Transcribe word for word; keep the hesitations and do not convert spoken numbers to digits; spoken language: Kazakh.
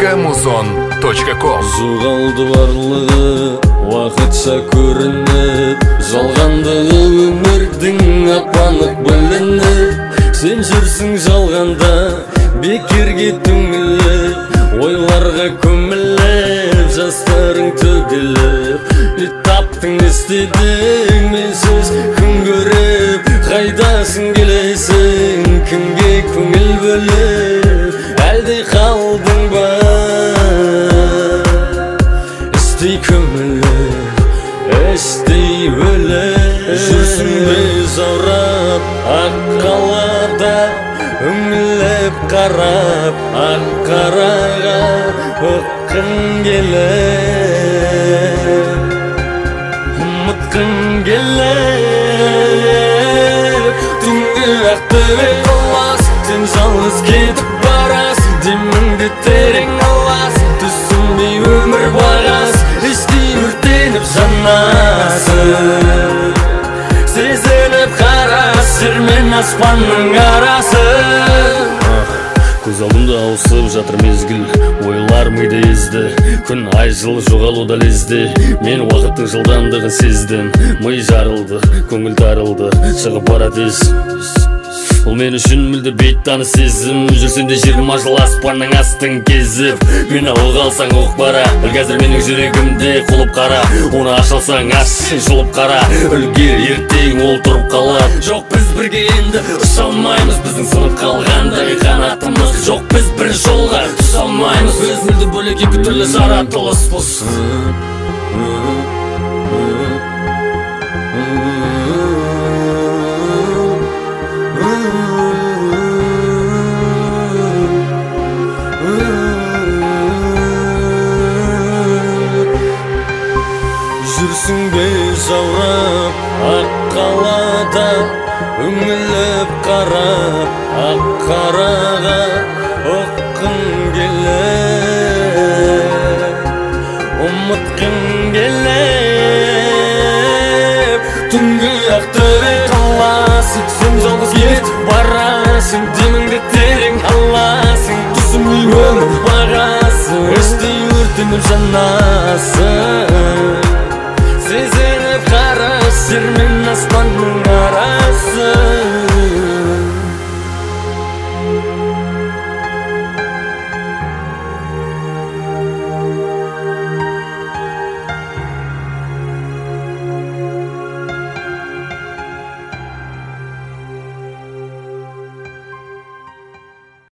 точка музон точка ком. Жоғалды барлығы уақытша көрініп, жалғандығы өмірдің апанық білініп. Сен жүрсің жалғанда бекерге түңіліп, ойларға көміліп, жастарың төгіліп. Не таптың, не істедің, менсіз күн көріп, қайдасың келесің, кімге көңіл бөліп, әлде қалдың ба істей көміліп, істей өліп. Жүрсің бе заурап ақ қалада, үңіліп қарап ақ қараға, ұққың келіп, ұмытқың келіп. Түнгі ақтөбе қаласың, сен жалғыз кетіп барасың, деміңді терең аласың, түсінбей өмір бағасың, іштей өртеніп жанасың. Сезініп қарас, жер мен аспанның арасы. Көз алдымда ауысып жатыр мезгіл, ойлар миды езді, күн ай жыл жоғалуда лезде. Мен уақыттың жылдамдығын сездім, ми жарылды, көңіл тарылды, шығып барады ес. Бұл мен үшін мүлде бейттаны сезім, жүрсен де жиырма жыл аспанның астын кезіп. Мені алға алсаң оқ бара, біл қазір менің жүрегімде құлып қара. Оны ашалсаң аш, жұлып қара, үлгер ертең ол тұрып қалады. Жоқ, біз бірге енді ұша алмаймыз, біздің сынып қалғандай қанатымыз. Жоқ, біз бір жолға түсе алмаймыз, біз мүлде бөлек екі түрлі жаратылыспыз. Жүрсің бе жаурап ақ қалада, үңіліп қарап ақ қараға, ұққың келіп, ұмытқың келіп. Түнгі ақтөбе қаласың, сен жалғыз кетіп барасың, деміңді терең аласың, түсінбей өмір бағасың, іштей өртеніп жанасың. Сезініп қарас, жер мен